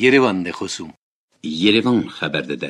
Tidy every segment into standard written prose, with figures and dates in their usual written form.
Yerevan de خصوم Yerevan xəbər dədə.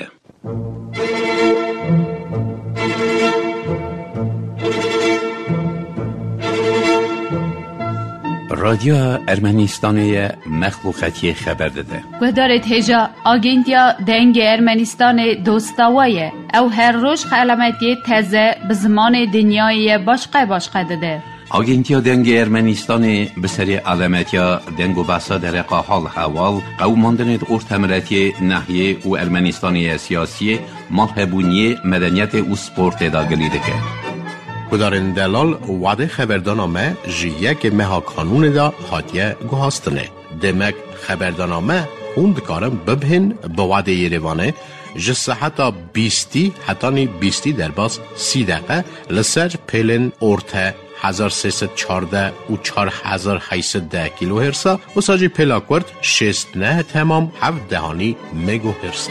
رادیو ارمنستانی مخلوقاتی خبر داده. گذارت هجا آگنتیا دنگ ارمنستان دوستاویه او هر روز خلمتی تازه به زمان دنیای باشقه داده. آگنتیا دنگ ارمنستانی به سری علامتیا دنگ و بحثا در حال حوال قوماندن ارتمرتی ناحیه و ارمنستانی سیاسی مالهبونی مدنیت و سپورت داگلیده که کدارن دلال وعده خبردانامه جیه که مها قانون دا حاتیه گوهاستنه. دمک خبردانامه خوند کارم ببهن به وعده یریوانه جسه حتی 20 در باز 30 دقیقه لسر پیلن ارته 1314 و 4810 کیلو هرسا و ساجی پیلا کرد 69 تمام 7 دهانی مگو هرسا.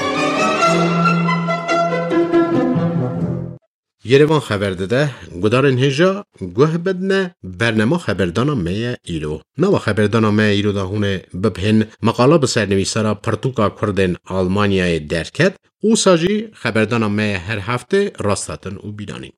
یریوان خبر داده گدارن هجا گوه بدنه برنامه خبردانامه ایرو. نو خبردانامه ایرو دا هونه ببهن مقاله بسرنویسارا پرتوکا کردن آلمانیای درکت او ساجی خبردانامه هر هفته راستاتن و بیدانین.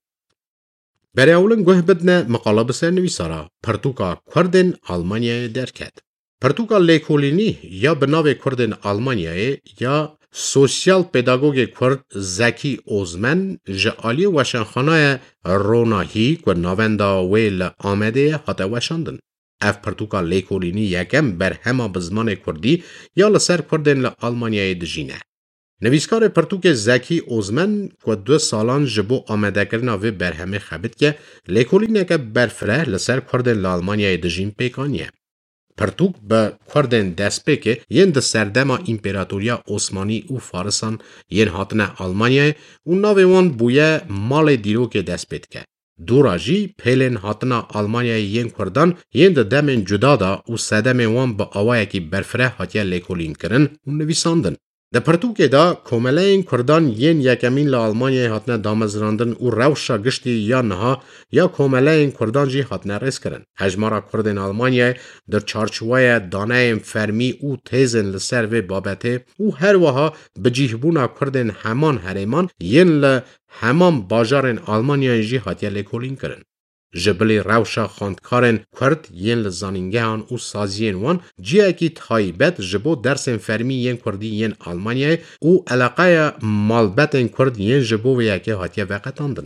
برای اولن گوه بدنه مقاله بسرنویسارا پرتوکا کردن آلمانیای درکت. پرتوکا لیکولینی یا بناو کردن آلمانیای یا سوسیال پداگوگ کرد زکی اوزمن جعالی وشنخانه روناهی که نواندا ویل آمده حتی وشاندن. اف پرتوکا لیکولینی یکم بر همه بزمان کردی یا لسر کردن لآلمانیای دجینه. نویسکار پرتوک زکی اوزمن که 2 سالان جبو آمده کرنا و بر همه خبت که لیکولینی که برفره لسر کردن لآلمانیای دجین پیکانیه. پرتوک به کردن دست که ین ده سردما امپراتوریا عثمانی و فارسان ین هاتنه آلمانیای و ناویوان بویه مال دیروک دست پید که. دوراجی پیلن هاتنه آلمانیای ین کردن ین ده دمن جدا دا و سدم وان با آوائه که برفره هاتیه لیکولین کرن و نویساندن. ده پرتوک دا کومله این کردان ین یکمین لآلمانیای هاتنه دامزراندن و روشا گشتی یا نها یا کومله این کردان جی هاتنه رس کرن. هجمارا کردن آلمانیای در چارچوای دانه فرمی و تیزن لسر و بابته و هر وها بجیهبونا کردن همان هریمان ین همان باجارن آلمانیای جی هاتیه لیکولین کرن. جبلی روشا خاندکارن کرد ین لزانینگهان و سازین وان جیه کی تایبت جبو درسن فرمی ین کردی ین آلمانیای و علاقه مالبتن کرد ین جبو و یکی هاتیه وقتاندن.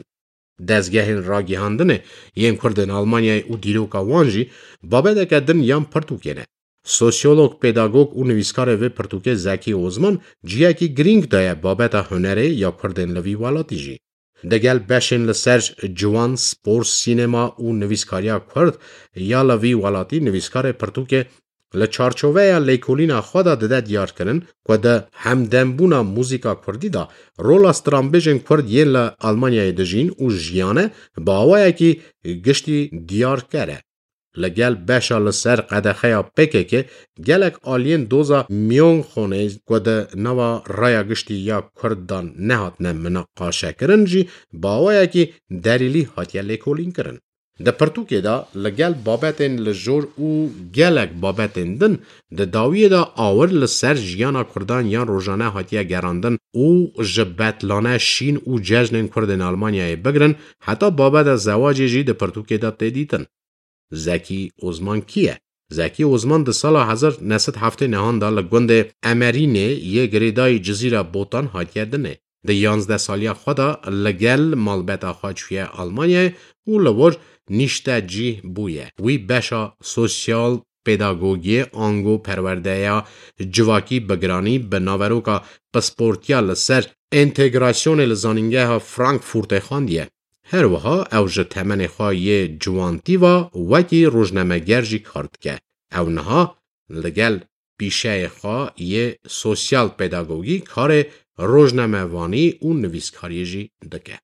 دزگهن راگیهاندن ین کردن آلمانیای و دیروکا وانجی بابده کدن ین پرتوکینه. سوسیولوگ، پداگوگ و نویسکار و پرتوک زکی اوزمان جیه کی گرینگ دایه بابده هنره یا کردن لوی والاتی جی. دگل بشن لسرج جوان سپورس سینما و نویسکاریا کرد یا لوی والاتی نویسکار پرتوک لچارچوه یا لیکولینا خدا داده دیار کرن که ده همدنبونا موزیکا کردی دا رولا سترامبیجن کرد یه لآلمانیای دجین و جیانه با آوائه که گشتی دیار کره. لگل بشا لسر قدخه یا پکه که گلک آلین دوزا میون خونه که ده نوا رایا گشتی یا کردان نهات نمناقاشه کرن جی باوائه که دریلی هاتیه لیکولین کرن. ده پرتوکه دا لگل بابتن لجور و گلک بابتن دن ده داویه دا آور لسر جیانا کردان یا روزانه هاتیه گراندن و جبتلانه شین و ججنن کردن آلمانیای بگرن حتی بابت زواجی جی ده پرتوکه دا تیدیتن. زکی اوزمان کیه؟ زکی اوزمان ده سال 1907 نهان دا لگوند امرینه یه گریدای جزیره بوتان هاتیه دنه. ده 11 سالی خدا لگل مالبتا خواجوی آلمانیه و لور نیشته جی بویه. وی بشا سوسیال پداگوگی آنگو پرورده یا جواکی بگرانی به ناوروکا پسپورتیا لسر انتگراسیون لزانینگه ها فرانکفورت خاندیه. هر وها اوج تمن خواهی جوانتی و وکی روزنامه‌گر جی کرد که او نها لگل پیشه خواهی سوسیال پداگوگی کار روزنامه‌وانی و نویسکاری جی دکه.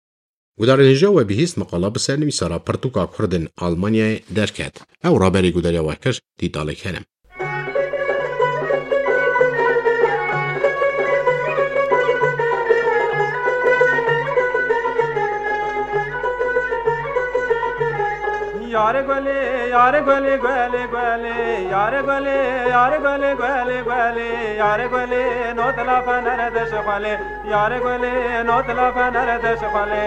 گودارنجا و بهیست مقاله بسر نویسارا پرتوکا کردن آلمانیای درکت. او رابری گوداریا وکر دیداله کنم. یار گلی یار گلی گلی گلی یار گلی یار گلی گلی گلی یار گلی نوتلا فنردش خاله یار گلی نوتلا فنردش خاله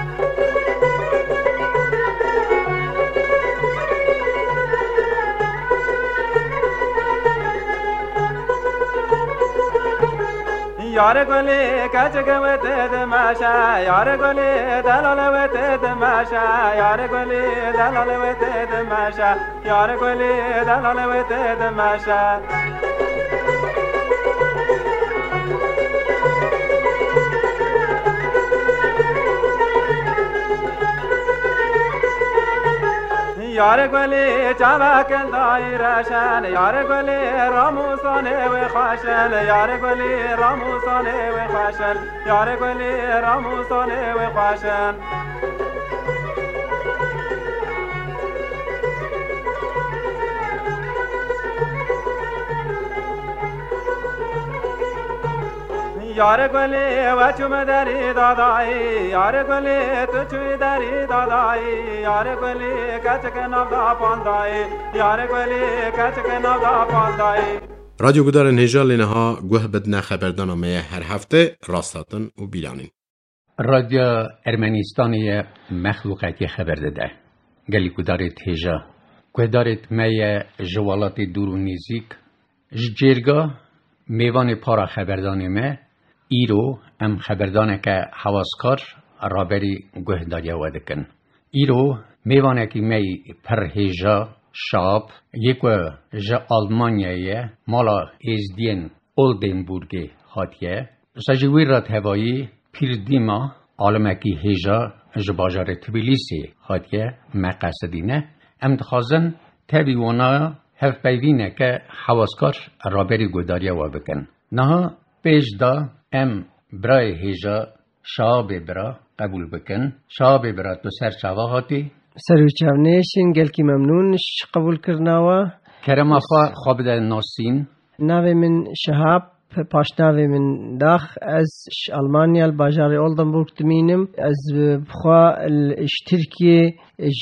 یار گلی کچ گوت دماشا یار گلی دلال وت دماشا یار گلی دلال وت دماشا یار گلی دلال وت دماشا یار گلی چاوکن دایرشن یار گلی راموسانه و خاشن یار گلی راموسانه و خاشن یار گلی راموسانه و خاشن یار گلی و چوم داری دادایی یار گلی تو چوی داری دادایی یار گلی کچک نودا پاندایی یار گلی کچک نودا پاندایی رادیو گدار نهجا لینها گوه بدنا خبردانامه هر هفته راستاتن و بیلانین. رادیو ارمنستانی مخلوقاتی خبر داده. گلی گدارت هجا. گدارت می جوالات دور و نزدیک. جرگا میوان پارا خبردانامه ایرو ام خبردانه که حواسکار رابری گهداری ودکن. ایرو میوانه که می پرهیجا شاب یکو جا آلمانیایه مالا ازدین اولدنبورگ هاتیه سجویرات هوایی پیردیما آلمکی هیجا جباجار تبلیسی هاتیه مقصدینه ام دخازن تبیوانا هف بیوینه که حواسکار رابری گهداری وبکن. نه پیش دا ام برای هیجا شاب برا قبول بکن. شاب برا تو سر چاواهاتی سروچاونیشن گلکی ممنونش قبول کرناوا کرما خواب ده ناسین ناوی من شهاب پاشناوی من داخ از آلمانیا الباجار اولدنبورگ تمینم از بخوا الاشتركي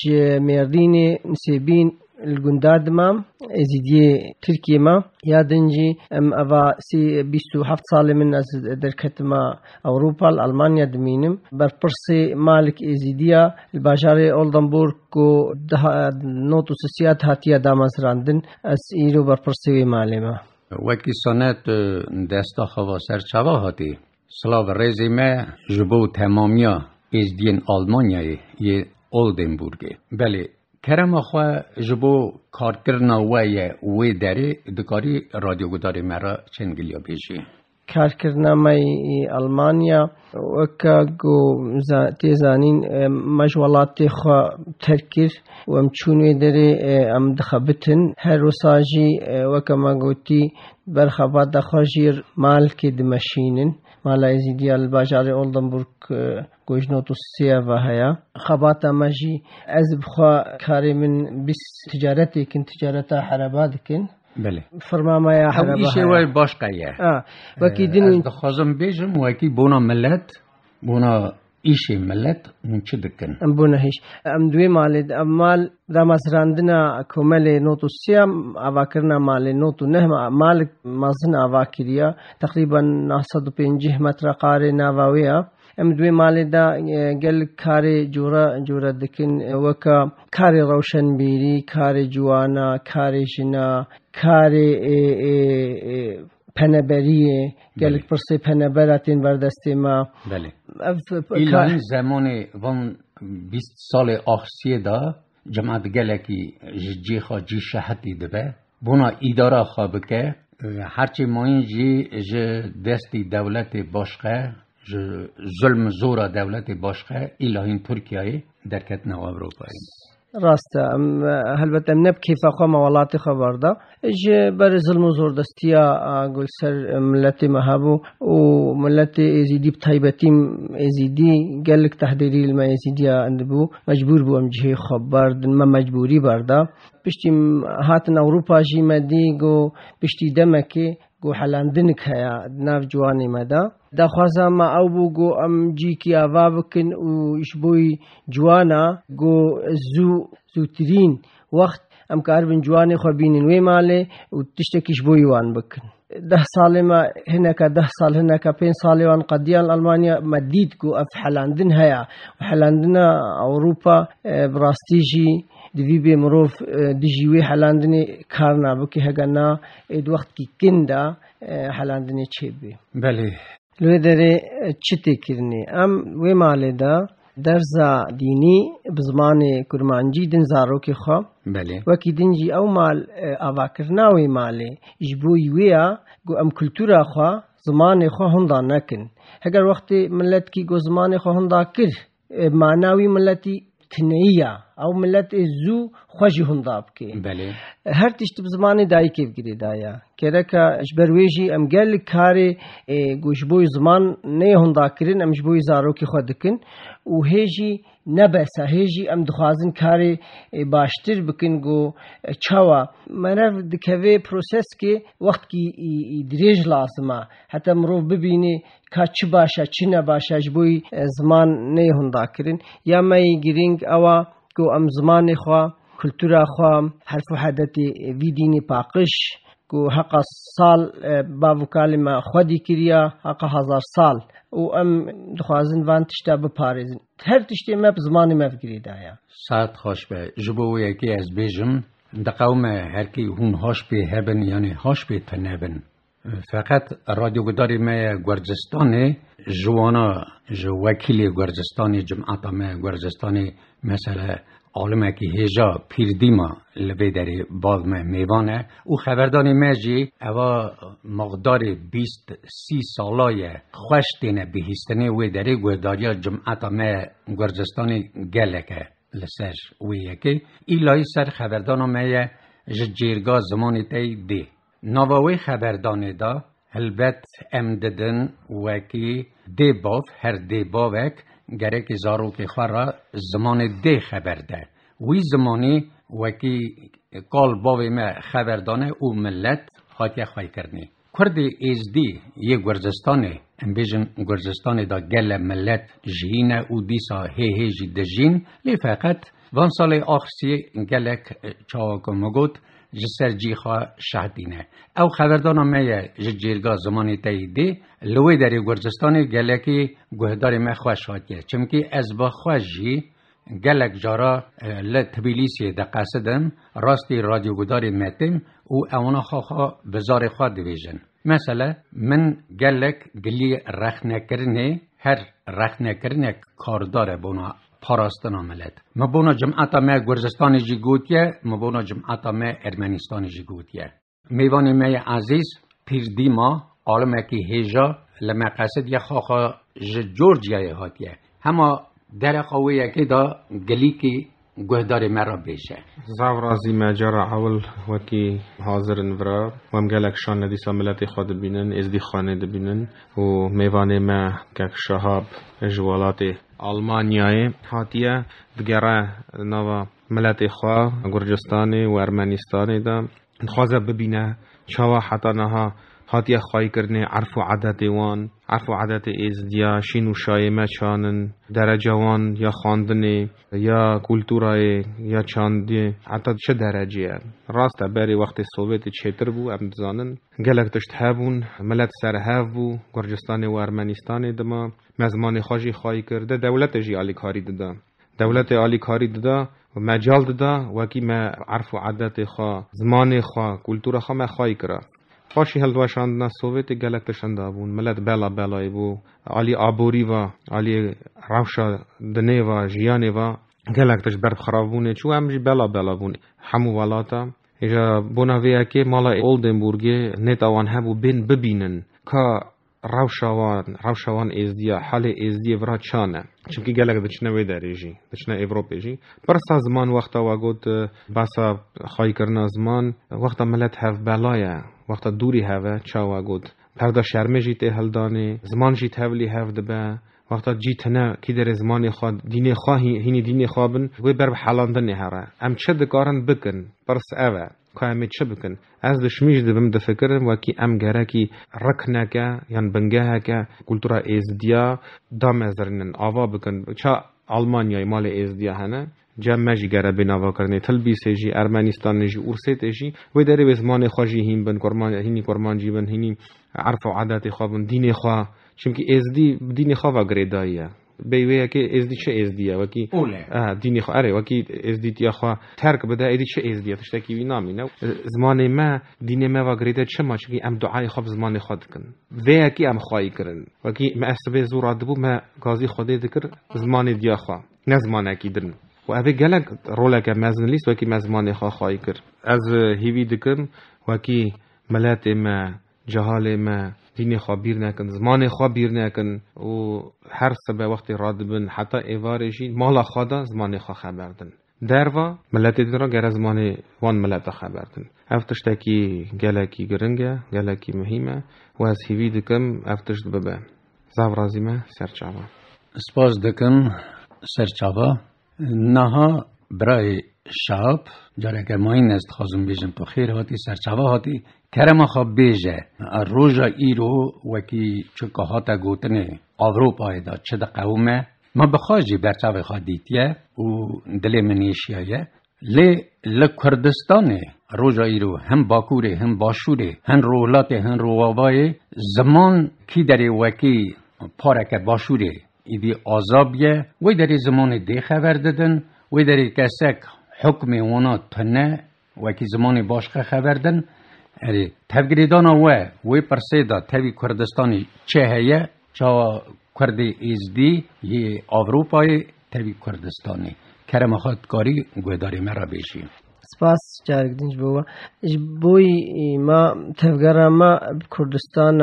ميرديني نسيبين الجنداد ما ازيدي تركيا ما يادنجي ام افا سي بيستو حفت صالي من از دركت ما اوروبا المانيا دمينم بربرسي مالك ازيديا الباجاري اولدنبورغ کو نوتو سيات هاتيا دامازراندن اس ايرو برپرسي مالما وكي سنت دستا خوا سر چوا هاتی سلاو رزیمه جبو تمامیا ازدین آلمانیای یه اولدنبورگ بله کرم آخوا جبو کار کرنا وی داری دکاری رادیو گداری مرا چنگلیا بیشی کار کرنا مای آلمانیا وکا گو تیزانین مجوالات خوا ترکیر و امچونوی داری ام دخبتن هر وساجی وکا ما گوتی برخبات دخواجیر مال که دمشینن مالا ازیدی الباجار اولدنبورگ گوجنوتو سیا و هیا خباتا ماجی از بخوا کاری من بس تجارتی کن تجارتا حربات کن بله فرما یا حربا ایشه وای باش قیه وکی دین از دخوازم بیجم وکی بونا ملت بونا ایشه ملت منچه دکن ام بونا هیش ام دوی مالد ام مال دامازراندنا کومل نوتو سیا اواکرنا مال نوتو نه مال مازن اواکریا تقریبا 950 متر قاره ناواویا ام دوی مال دا گل کاری جورا دکن وکا کاری روشن بیری کاری جوانا کاری جنا کاری پنبریه گل پرسی پنبراتین بردستی ما بله ایلان زمان وان 20 سال آخسیه دا جماعت گلکی جیخا جی شهدی دبه بونا اداره خواب که هرچی ماین جی دستی دولت باشقه ظلم زورا دولت باشقه ایلاهین ترکیه درکت نو اروپایی راسته البته نب کیف خو موالات خبر ده ج بر ظلم زور دستیا گل سر ملت مهابو و ملت ازیدی بتایبتیم ازیدی گلک تحریری الما ازیدیا اندبو مجبور بو امجه خبر ما مجبوری برده پشتیم هاتن اروپا جی مدی گو پشتی دمکی گو حلاندنک هیا ناف جوانی مدا دا خوازا ما او بو گو ام جی کی آوا بکن و اشبوی جوانا گو زودترین وقت ام کار بن جوانی خو بینن وی ماله و تشتکیش بوی وان بکن 10 سال ما هناك 10 سال هناك 5 سال وان قديان ألمانيا مديد كو أف حلاندن هيا وحلاندنا أوروبا براستيجي دوی به مروف دیجیوی حلاندنی کارنا بکی هگنا اد وقت کی کندا حلاندنی چه بی بله لوی داره چتی کرنی ام وی ماله دا درزا دینی بزمان کرمانجی دن زارو کی خوا بله وکی دنجی او مال آوا کرنا وی ماله اجبوی ویا گو ام کلتورا خوا زمان خوا هندا نکن اگر وقت ملت کی گو زمان خوا هندا کر معناوی ملتی تنیه او ملت زو خوشی هنداب که بله هر تشت بزمانی دایی که بگیری دایا که اشبرویجی ام گل کاری گوش بوی زمان نه هندا کرن ام جبوی زارو کی خود کن و هیجی نبسه هیجی ام دخوازن کاری باشتر بکن گو چاوا منف دکوی پروسس که وقت کی دریج لازمه حتی مروف ببینی که چی باشه چی نباشه جبوی زمان نه هندا کرن یا مای گرینگ اوا گو ام زمان خوا کلتورا خوا حرف و حدت وی دینی پاقش گو حق سال باو کلمه خودی کریا حق 1000 سال و ام دخوازن وان تشتا بپارزن هر تشتی ما بزمانی ما فکری دایا ساعت خوش به جبو یکی از بیجم دقوم هر کی هون هاش به هبن یعنی هاش به تنبن فقط رادیو گداری ما گرجستانه جوانا جو وکیل گرجستانی جمعات ما گرجستانی مثلا عالمه که هجا پیردیما لبه داری باز میوانه او خبردانی مجی اوا مقدار 20-30 سالای خوشتینه بهیستنه وی داری گرداریا جمعات ما گرجستانی گلکه لسش وی یکی ایلای سر خبردانو ما جیرگا زمانی تی دی نواوی خبردانی دا البت امددن وکی دی باف هر دی باوک گره که زارو که خواه زمان ده خبر ده وی زمانی وکی کال باوی ما خبردانه او ملت خاطی خواهی کرنی کرد ایزدی یه گرزستانه ام بیجن گرزستانه دا گل ملت جهینه او دیسا هی جی دجین لی فقط وان سال آخرسی گلک چاوکو مگود جسر جی خواه شهدینه او خبردانه میه جیرگاه زمانی تاییدی لوی داری گرزستانی گلکی گهداری ما خواه شادیه چمکی از با خواه جی گلک جارا لطبیلیسی ده قصدم راستی رادیو گداری متیم او اونا خواه بزار خواه دویجن مثلا من گلک گلی رخنکرنه هر رخنکرنه کارداره بونا پاراستن عملت مبونا جمعتا ما گرزستان جی گوتیه مبونا جمعتا ما ارمنستان جی گوتیه میوانی ما عزیز پیردی ما عالمه که هیجا لما قصد یا خواخا جورجیای هاتیه همه در قویه که دا گلی که گهدار مرا بیشه زاورازی مجار اول وکی حاضرن ورا و هم گلک شان ندی ساملت خود بینن ازدی خانه بینن و میوانه ما که شهاب جوالات آلمانیای هاتیه دگره نوا ملت خواه گرجستانی و ارمنستانی دا خوازه ببینه چاوا حتی نها هاتیه خواهی کرنه عرف و عادت وان عرف و عادت ازدیا شین و شایمه چانن درجه وان یا خواندنه یا کلتورای یا چاندی حتی چه درجه راسته بری وقت سوویت چهتر بو امدزانن گلک تشت هبون ملت سر هف بو گرجستان و ارمنستان دما مزمان خواهی خواهی کرده دولت جی آلی کاری داده دولت آلی کاری داده و مجال داده وکی ما عرف و عادت خواه زمان خواه کلتور خواه ما خواهی کرده پاشی هلواشاندنا سوویت گلک تشنده بون ملت بلای بو علی آبوری و علی روشا دنه و جیانه و گلک تش برف خراب بونه چو همجی بلا بونه همو والاتا ایجا بوناویه که مالا اولدنبورگه نتاوان هبو بین ببینن که روشاوان ازدیا حال ازدیا ورا چانه چونکه گلک دچنه وی دریجی دچنه ایوروپی جی پرسا زمان وقتا وگود باسا خواهی کرنا زمان وقتا ملت هف بلایه وقتا دوری هفه چا وگود پردا شرمه جیته هلدانه زمان جیت هولی هف دبه وقتا جیتنه که در زمان خواه دین خواه هینی دین خواه بن وی برب حالاندن هره ام چه دکارن بکن پرس اوه که امی چه بکن از دشمیش دبم دفکرم وکی ام گره کی رکنه که یعنی بنگه که کلتورا ازدیا دام ازرنن آوا بکن چه آلمانیای مال ازدیا هنه جمع جی گره بناوا کرنه تلبیس جی ارمنستان جی اورست جی و داره به زمان خواجی هیم بن کرمان هینی کرمان جی بن هینی عرف و عادت خوابن دین خوا چونکه ازدی دین خوا و گریدایه بیوی که ازدی چه ازدیه وکی دین خوا اره وکی ازدی تیا خوا ترک بده ازدی چه ازدیه تشتکی وی نامی نه زمان ما دین ما و گریده چه ما چونکه ام دعای خواب زمان خود کن وی کی ام خواهی کرن وکی ما اسبه زور ادبو ما قاضی خوده ذکر زمان دیا خوا نه زمان اکیدن و اوی گلک رولک مزن لیست وکی مزمان خواهی کر از هیوی دکم وکی ملت ما جهال ما دین خبیر نکن زمان خبیر نکن و هر سبب وقتی راد بن حتی ایوارشی مالا خدا زمان خبردن دروا ملت دین را گر زمان وان ملت خبردن افتش تکی گلکی گرنگه گلکی مهمه و از هیوی دکم افتش ببه زاورازیمه سرچاوا سپاس دکم سرچاوا نها برای شاب جاره که ما این است خواستم بیشم تو خیر هاتی سرچاوا هاتی کرم خواب بیشه روژا ایرو وکی چکه هاتا گوتنه اروپای دا چه دا قومه ما بخواجی برچاوه خواه دیتیه و دل منیشیه لی کردستانه روژا ایرو هم باکوره هم باشوره هم رولاته هم روابای زمان کی داره وکی پارک باشوره ایدی آزابیه وی داری زمان دی خبر دادن وی داری کسک حکم اونا تنه وکی زمان باشقه خبر دن تفگریدان وی پرسیده تاوی کردستانی چه هیه چا کردی ایزدی یه اروپای تاوی کردستانی کرم خودکاری گویداری مرا بیشیم سپاس جارگ دنج بوی ما تفگره ما کردستان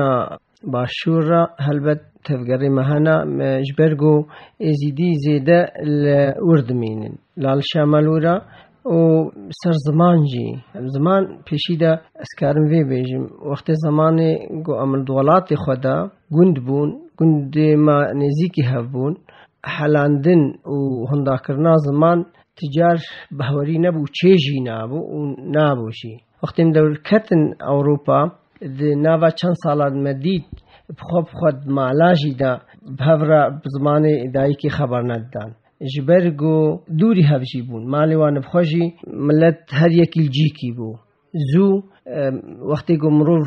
باشورا هلبت تفگری مهانا مجبرگو ازیدی زیده الاردمینن لال شمالورا و سر زمان جی زمان پیشیده اسکارم وی بیجم وقت زمان گو عمل دولات خدا گند بون گند ما نزیکی هفبون حلاندن و هندا کرنا زمان تجار بهوری نبو چیجی نبو و نبوشی وقتی مدور کتن اوروپا ده نوا چند سالات مدید بخواب خود معلاجی دا بهورا زمان ادایی که خبر ندان جبرگو دوری هفجی بون مالیوان بخوشی ملت هر یکی الجیکی بو زو وقتی گو مروف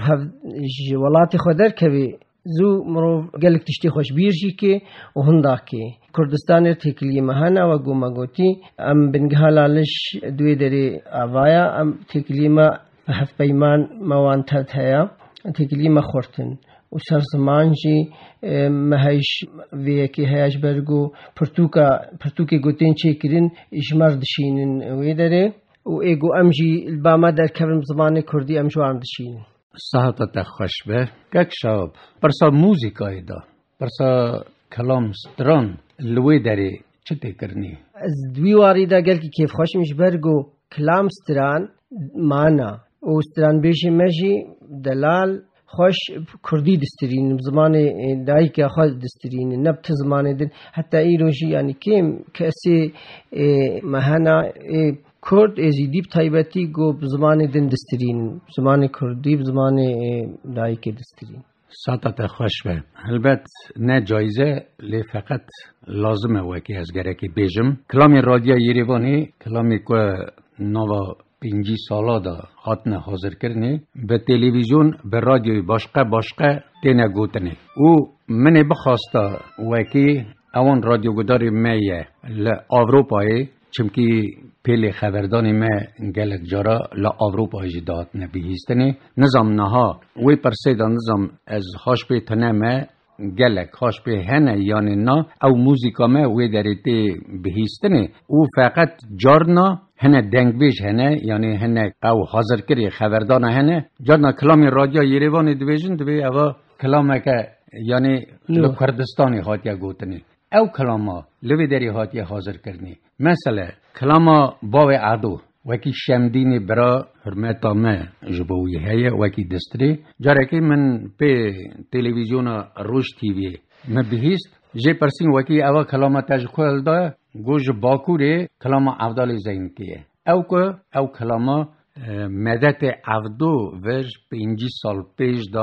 ولاتی خودر کبی زو مروف گلک تشتی خوش بیرجی که و هندا که کردستان تکلی مهانا و گو مگوتی ام بنگهالالش دوی داری آوایا ام تکلی ما هف پیمان موان تد هیا تکلی ما خورتن و سر زمان جی مهیش وی که هیاش برگو پرتوکه گوتین چه کرن اجمار دشینن وی داره و ایگو امجی الباما در کبرم زمان کردی امجوان دشینن صحت خوش به یک شاب برسا موزیکای دا برسا کلام ستران لوی داره چه تکرنی از دوی واری دا گل که کیف خوش میش برگو کلام ستران مانا و ستران بیشی مجی دلال خوش کردی دسترین زمان دایی که خود دسترین نبت زمان دن حتی ایروشی یعنی کم کسی مهنا کرد ازیدیب تایبتی گو زمان دن دسترین زمان کردی زمان دایی که دسترین ساعت خوش به البته نه جایزه لی فقط لازمه وکی از گرکی بیجم کلامی رادیو یریوانی کلامی که نوا 5 سالا دا هاتنه حاضر کرنی به تلویزیون به رادیوی باشقه تینه گوتنی او منی بخواسته وکی اون رادیو گداری میه لأوروپای چمکی پیل خبردانی می گلک جارا لأوروپای جدات نبیهستنی نظام نها وی پرسیده نظام از هاش پی تنه می گلک هاش پی هنه یعنی نا او موزیکا می وی داریتی بهیستنی او فقط جارنا هنه دنگ بیش هنه یعنی هنه او حاضر کری خبردان هنه جارنا کلامی رادیو یریوانی دویجن دوی او کلامی که یعنی کردستانی هاتیا گوتنی او کلاما لوی داری هاتیا حاضر کرنی مثلا کلاما باوی عدو وکی شمدینی برا حرمتا ما جبوی هیه وکی دستری جاره که من پی تلویزیون روش تیوی من بهیست جه پرسین وکی اوا کلاما تجکول دا گوش باکوری کلاما عبدال زین کیه او کلاما مدت عبدو وش 5 سال پیش دا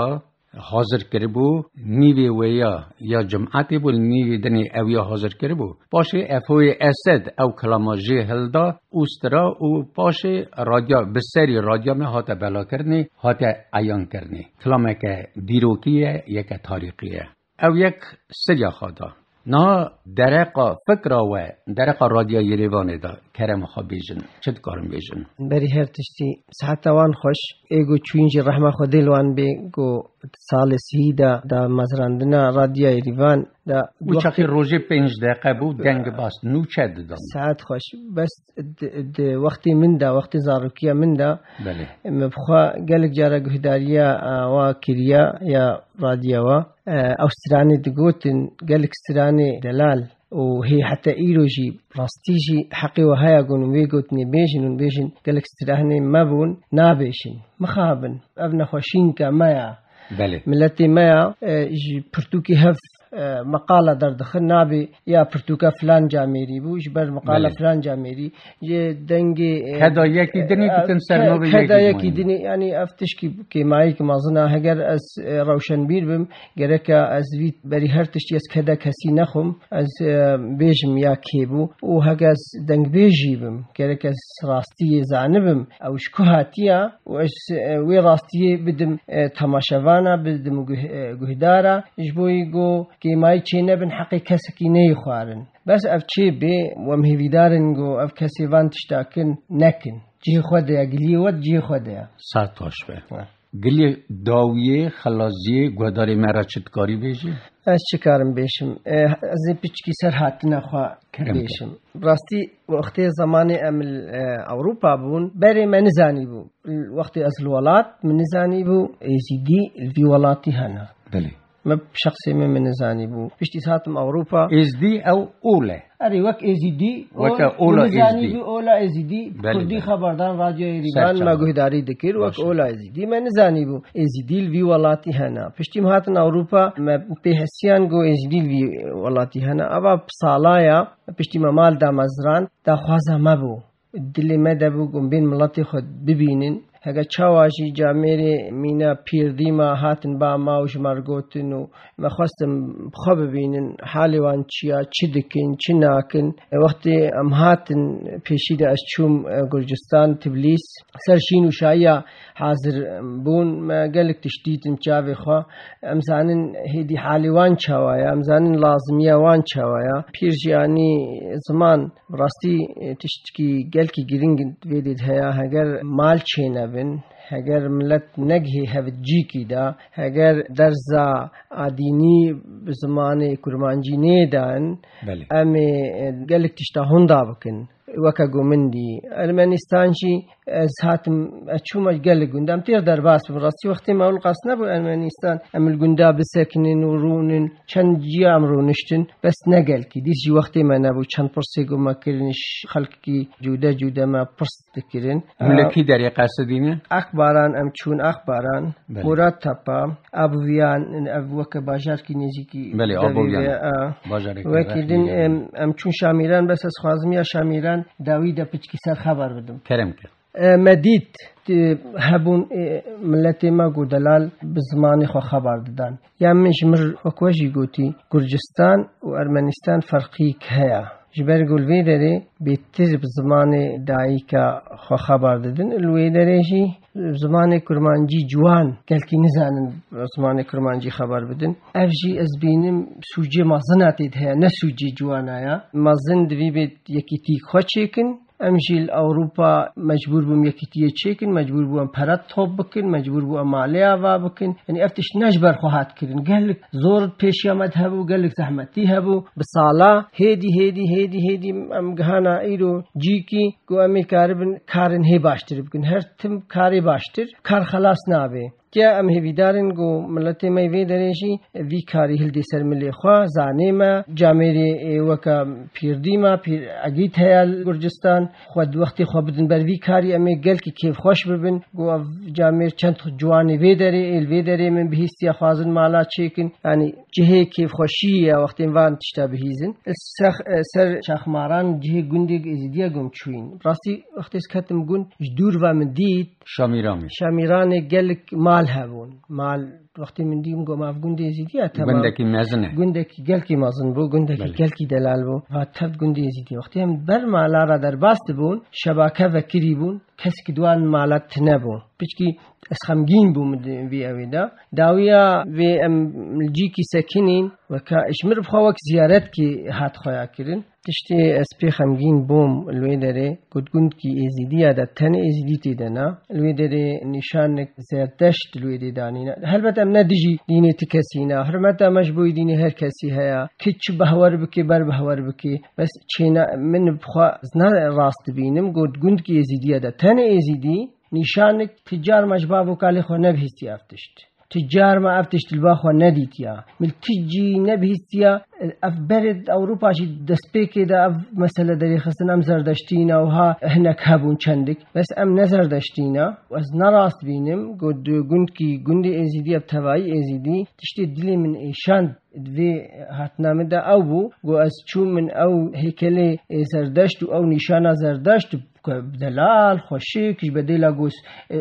حاضر کربو نیوی ویا یا جمعتی بول نیوی دنی اویا حاضر کربو باشه افوی اسد او کلاماجی هلدا اوسترا او باشه رادیا بسری رادیا میں هات بلا کرنی هات عیان کرنی کلامه که دیروکیه یک تاریخیه او یک سریا خدا نه درقا فکر و درقا رادیا یریوانه دا کرم خو بیژن چت کارم بیژن بری هر تشتی ساعتوان خوش ایگو چوینج رحمه خودلوان بگو سال سیدا دا مزراندنا رادیا یریوان دا و چاقی روزی 5 دقیقه بود دنگ باست نو چد دادم ساعت خوش بس وقتی من دا وقتی زاروکیا من دا بله مبخوا گلک جارا گهداریا و کریا یا رادیا و أوستراني دقوتن قالك استراني دلال وهي حتى إيروجي راستيجي حقي وهاي قون ويقوتني بيجن قالك استراني مابون نابيشن مخابن أبنا خوشينكا مايا بله ملتي مايا برتوكي هف مقالة در دخل نابي يا برتوكا فلان جاميري بو جبر مقالة فلان جاميري يه دنگي هذا يكي دني تنسر نوبي هذا يكي دني يعني افتش كي معي كما ظنا هجر از روشن بير بم جركا از فيت بري هرتش يس كذا كسي نخم از بيجم يا كيبو وهجر دنگ بيجي بم جركا راستي زعنبم او شكوهاتيا واش وي راستي بدم تماشاوانا بدم جهدارا جبوي جو که مای چینه بن حقی کسی کی نیخوارن بس اف چی به ومهیدارن گو اف کسی وان تشتاکن نکن جی خود یا گلی ود جی خود یا ساتوش به گلی داویه خلاصیه گوداری مرا چتکاری بیشی از چه کارم بیشم از پیچکی سر هات نخوا بیشم راستی وقتی زمان عمل اروپا بون بری من زانی بو وقتی از الولات من زانی بو ایزیدی الولاتی هنا بله ما بشخصي من زاني بو بشتي ساتم أوروبا إزدي أو أولى أري وك إزدي وك أولى إزدي أولى إزدي كردي خبردان راديو يريبان ما جهداري ذكر وك أولى إزدي من زاني بو إزدي الفي ولاتي هنا بشتي مهاتن أوروبا ما بحسيان جو إزدي الفي ولاتي هنا أبا بصالايا بشتي مال دا مزران دا خوازا ما بو الدلي ما دبو قم بين ملاتي خد ببينن هەگە چاواشی جامێرێ مینە پیردیمە هاتن با ماوش مەرگۆتن و مەخواستم بخوا ببینن حاڵێوان چییە چی دکن چی ناکن وەختی ئەم هاتن پێشیدا ئەس چووم گورجستان تبلیس سەرشین و شایە حاضر بوون گەلک تشتیتم چاوێ خوا ئەمزانن هێدی حاڵێوان چاوایە ئەمزانن لازمیە وان چاوایە پیرژیانی زمان ڕاستی تشتکی گەلکی گرنگ وێدێت هەیە هەگەر مال چێنە بن هەگەر ملت نەگهی هەوت جیکی دا هەگەر دەرزا ئادینی زمانی کورمانجی نێدان ئەمێ گەلک تشتا هوندا بکن وەکە گومندی ئەرمەنیستانشی ئەس هاتم ئەچوومە گەلک گوندام تێر دەرباس بم ڕاستی وەختی ماوڵ قاس نەبوو ئەرمەنیستان ئەمل گوندا بسەکنن و ڕوونن چەند جیام ڕوونشتن بەس نەگەلکی دیژی وەختی مە نەبوو چەند پرسێ گومەکردنش خەڵکی جودە جودەمە پرس دەکردن لەکی دەرێ قاسدینە ئەخباران ئەم چوون ئەخباران مورات تەپا ئابوویان وەکە باژارکی نێزیکی وەکیدن ئەم چوون شامیران بەس ئەس خوازمیە شامیران داوی دە پچکی سەر خەبەر بدم کەرم کرد مدید هبون ملتی ما گودلال بزمانی خو خبر دادن یا مر وکوجی گوتی گرجستان و ارمنستان فرقی که جبر گلوی داره بیتر بزمان دایی که خو خبر دادن الوی داره جی زمان کرمانجی جوان کلکی نزانن زمان کرمانجی خبر بدن افجی از بینم سوجی مازناتید هیا نه سوجی جوانایا مازن دوی بیت یکی تیک خو چیکن امجیل اروپا مجبور بوم یکیتیه چیکن مجبور بوم پرات توب بکن مجبور بوم مالیا و بکن یعنی افتش نجبر خواهد کردن قالك زور پیش آمد هبو قالك زحمتی هبو بسالا هیدی ام گهانا ایرو جی کی گو امی کارن هی باشتر بکن هر تم کاری باشتر کار خلاص نابه کیا ام هیدارن گو ملت می وی درېشي وی کاری هل دي سر ملي خو زانيما جاميري وکا پیردیما پیر اگیت هيال گرجستان خود وقتی خو بدن بر وی کاری ام گل کی کیف خوش ببن گو جامير چند جواني وی دري ال وی دري من بهستیا خوازن مالا چیکن يعني جهه کیف خوشی وقتی وان تشتابهیزن سر شخماران جهه گندگ ازدیا گم چوین راستی وقتی اسکتم گون دور و من دید شامیران گلک مال هبون مال وقتی من دیم گم اف گنده زیدی تمام گندکی مزنه گندکی گلکی مازن بو گندکی گلکی دلال بو و تب گنده زیدی وقتی هم بر مالا را در باست بون شبکه وکری بون کسی که دوان مالات نبون بچکی اسخمگین بو وی اویدا داویا وی جی کی سکنین و که اشمر بخواک زیارت کی هات خوایا کرن تشتی اسپی خمگین بوم الوی داره گند کی ازیدی دا تن ازیدی تیدنا الوی داره نشان زردشت الوی دی دانینا البته ام ندیجی دینی تکسینا حرمت مجبوی دینی هر کسی هیا کچ بهوار بکی بر بهوار بکی بس چینا من بخوا زنا راست بینم گند کی ازیدی دا تن ازیدی نشان تجار مجبابو کالی خو نبهستی افتشت تجار ما افتشت الباخو ندیتیا مل تجی نبهستیا اف برد اوروپا شی دسپیکی دا اف مسئله داری خستن ام زردشتینا و ها هنک هبون چندک بس ام نزردشتینا و از نراست بینم گند کی گند ازیدی اب توایی ازیدی تشتی دلی من ایشان دوی هاتنامه دا او بو گو از چون من او هیکل زردشت و او نشان زردشت دلال خوشی کش بدیلا گوس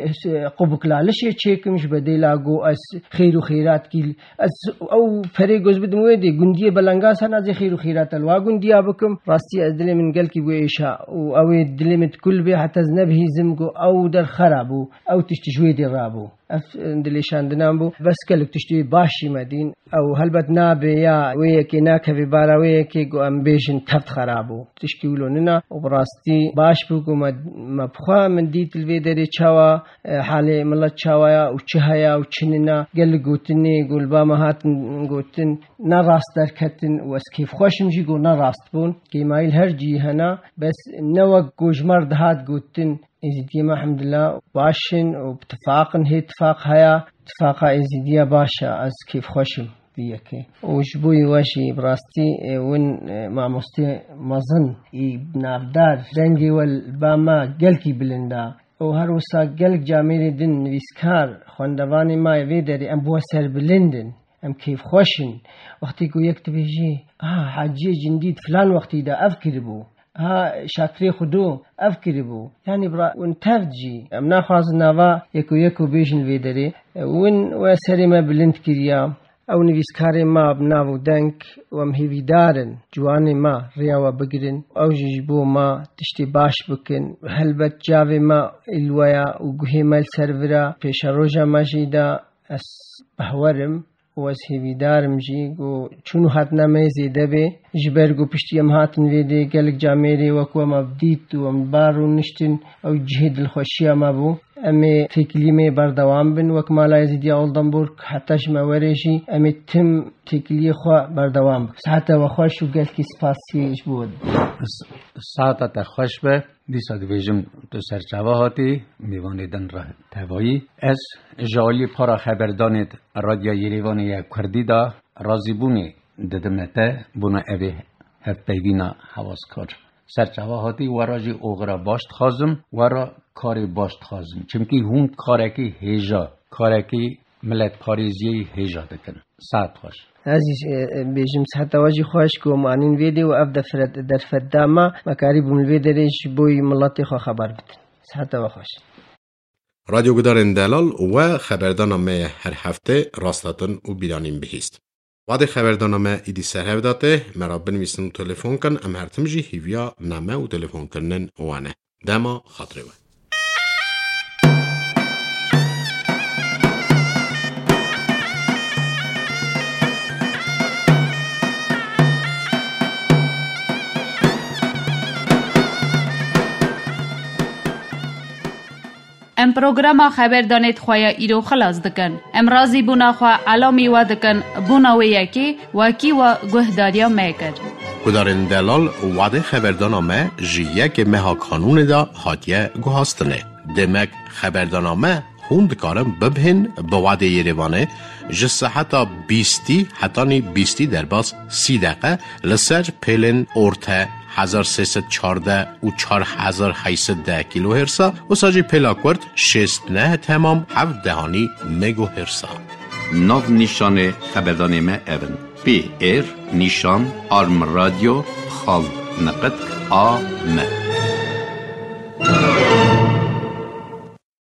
قبک لالشی چیکمش بدیلا گو از خیر و خیرات کی از او فری گوز بدموی دی گندی بلنگاس هن از خیر و خیرات الوا گندیا بکم راستی از دل من گل کی گو ایشا او دل مت کل به حتی نبهی زم گو او در خرابو او تشتجوی دی رابو دلیشان دنام بو بس کلک تشتی باشی مدین او هلبت نابه یا وی کی ناکوی بارا وی کی گو ام بیشن تفت خرابو تشکیولو ننا و براستی باش بو مبخوا من دیت الوی داری چاوا حالی ملت چاوایا و چهایا و چننا گل گوتنی گل با مهاتن گوتن نراست در کتن و از کیف خوشم جی گو نراست بون که مایل هر جی هنا بس نوک گوشمر دهات گوتن ازیدیما الحمدلله باشن و اتفاقن هی اتفاق هیا اتفاقا ازیدیا باشا از کیف خوشم بیاکی وجبوی واشی براستی ون معموستی مزن ای بنافدار دنگی والباما گلکی بلندا و هر وسا گلک جامعه دن نویسکار خواندوانی ما ویداری ام بوا سر بلندن ام کیف خوشن وقتی کو یک تبیجی حاجی جندید فلان وقتی دا افکر بو ها شاکری خودو افکری بو یعنی برا ون تفجی ام نخواز نوا یکو بیشن ویداری ون و سری ما بلند کریا او نویسکاری ما بناو دنک و ام هیوی دارن جوانی ما ریاوا بگرن او جیبو ما تشتی باش بکن هلبت جاوی ما الویا و گوهی مال سرورا پیش روژا ما جیدا اس بهورم و از هیوی دارم جی گو چونو هات نمیزی دبی جبر گو پشتی ام هاتن ویدی گلک جامیری وکو ام ابدیت و ام بارو نشتن او جهد الخوشی ام ابو امی تکلیمی بردوام بن وک مالای زیدی اولدنبورگ حتیش موریشی امی تم تکلی خوا بردوام بک ساعت و خوش و گلکی سپاسیش بود ساعت خوش به دیسا دویجم تو سرچاوه هاتی میواندن را توایی از جالی پارا خبردانید رادیو یریوان یک کردی دا رازی بونی ددمته بونا اوی هفپیگینا حواس کار سرچاوه هاتی وراجی اوغرا باشت خازم ورا کاری باشت خازم چمکی هون کارکی هیجا کارکی ملت پاریزی هیجا دکن ساعت خوش عزیز بیجم ساعت واجی خوش کو معنین ویدی و اف در فداما مکاری بون ویدریش بوی ملت خو خبر بد ساعت و خوش رادیو گدارن دلال و خبردارنامه هر هفته راستاتن و بیدانیم بهیست وعده خبردارنامه ایدی سرهو داته مرا بنویسن و تلفن کن ام هرتم جی هیویا نامه و تلفن کنن وانه دما خاطره و ام پروگراما خبر دانید خواه ایرو خلاص دکن. ام رازی بونا خواه علامی و دکن بونا و یکی وکی و گهداریا میکر. گدارن دلال وعده خبردارنامه جی یک مها کانون دا هاتیه گوهاستنه. دمک خبردارنامه هوند کارم ببهن به وعده یریوانه جسه حتی 20 در باز 30 دقیقه لسر پیلن ارته 1314 و 4810 کیلو هرسا و ساجی پلاکورد 69 تمام 7 دهانی مگو هرسا. ناو نیشان خبردارنامه اون پی ایر نیشان آرم رادیو خال نقد آ م